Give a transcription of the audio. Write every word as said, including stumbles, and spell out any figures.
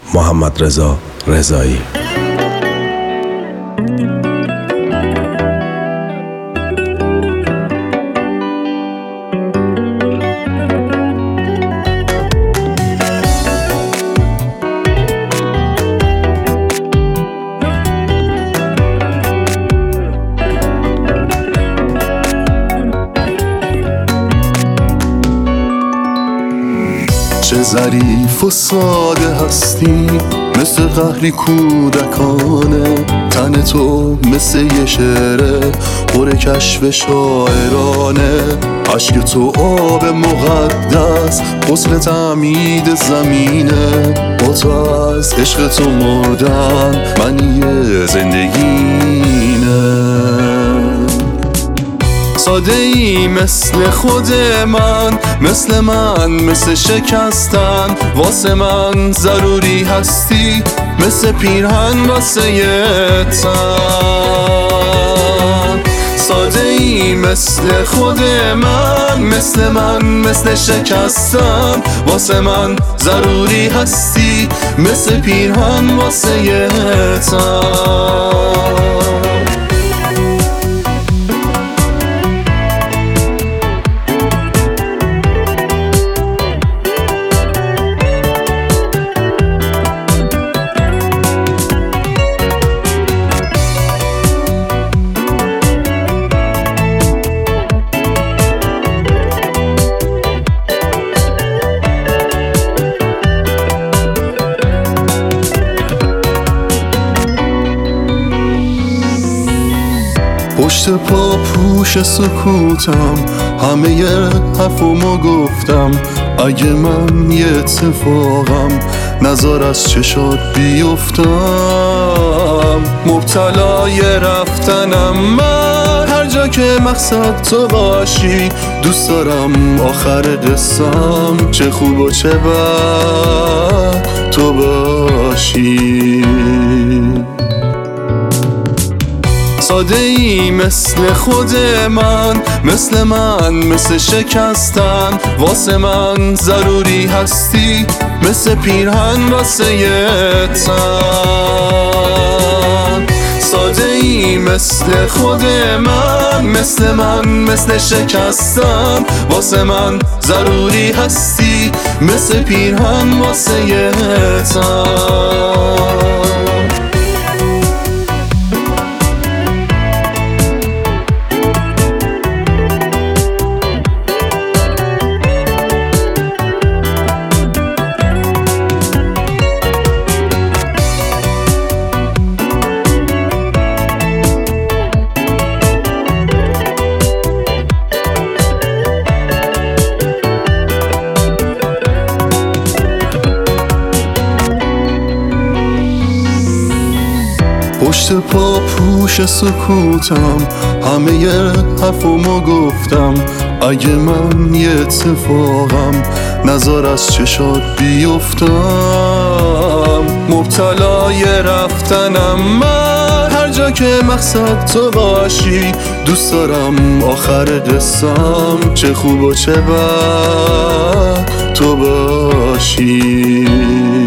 محمدرضا رضایی. چه ظریف و ساده هستی، مثل قهری کودکانه. تن تو مثل یه شعره، پر کشف شاعرانه. عشق تو آب مقدس، غسل تعمید زمینه. با تو از عشق تو مردم، منی زندگینه. ساده ای مثل خود من، مثل من مثل شکستن. واسه من ضروری هستی، مثل پیرهن واسه یه تن. ساده ای مثل خود من، مثل من مثل شکستن. واسه من ضروری هستی، مثل پیرهن واسه یه تن. پشت پا پوش سکوتم، همه ی حرفمو گفتم. اگه من یه اتفاقم، نظر از چشات بیفتم. مبتلای رفتنم من، هر جا که مقصد تو باشی. دوست دارم آخر قصم، چه خوب و چه بد تو باشی. ساده ای مثل خود من، مثل من مثل شکستن. واسه من ضروری هستی، مثل پیرهن واسه یه تن. ساده ای مثل خود من، مثل من مثل شکستن. واسه من ضروری هستی، مثل پیرهن واسه یه تن. پشت پا پوش سکوتم، همه ی حرفمو گفتم. اگه من یه اتفاقم، نظر از چشات بیفتم. مبتلای رفتنم من، هر جا که مقصد تو باشی. دوست دارم آخر قصم، چه خوب و چه بد تو باشی.